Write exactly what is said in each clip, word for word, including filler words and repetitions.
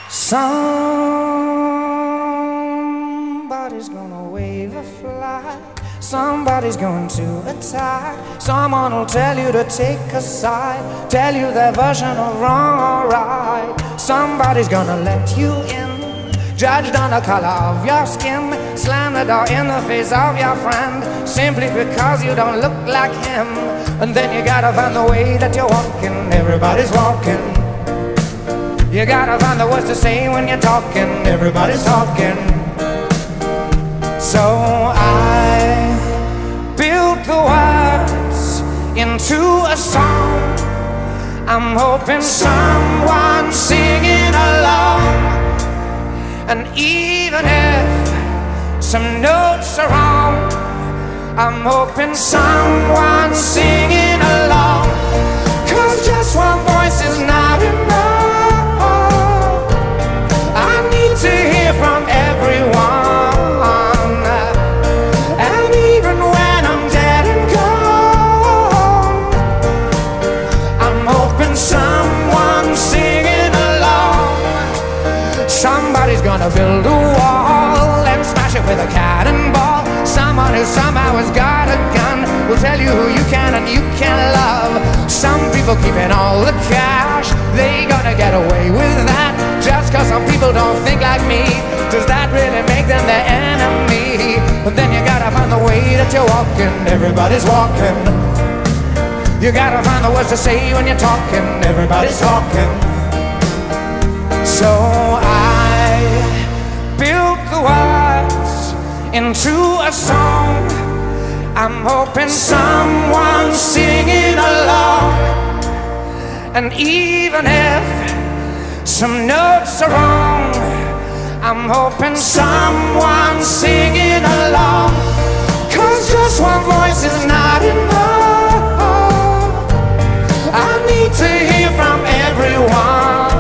Somebody's gonna wave a flag. Somebody's going to attack. Someone will tell you to take a side, tell you their version of wrong or right. Somebody's gonna let you in, judged on the color of your skin, slam the door in the face of your friend simply because you don't look like him. And then you gotta find the way that you're walking. Everybody's walking. You gotta find the words to say when you're talking. Everybody's talking. So I built the words into a song. I'm hoping someone's singing along. And even if some notes are wrong, I'm hoping someone's singing along. 'Cause just one voice is not enough. I need to hear from everyone. And even when I'm dead and gone, I'm hoping someone's singing along. Somebody's gonna build a wall and smash it with a cannonball. Someone who somehow has got a gun will tell you who you can and you can love. Some people keeping all the cash, they gonna get away with that. Just 'cause some people don't think like me, does that really make them their enemy? But then you gotta find the way that you're walking. Everybody's walking. You gotta find the words to say when you're talking. Everybody's talking. So I built the words into a song. I'm hoping someone's singing along. And even if some notes are wrong, I'm hoping someone's singing along. 'Cause just one voice is not enough. I need to hear from everyone.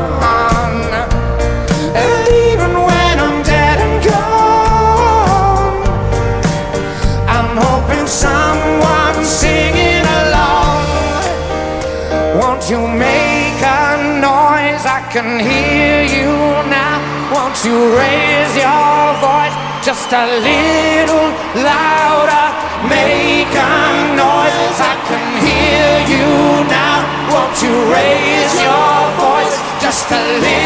And even when I'm dead and gone, I'm hoping someone's singing along. Won't you make a noise? I can hear you now. Won't you raise your voice just a little louder? Make a noise. I can hear you now. Won't you raise your voice just a little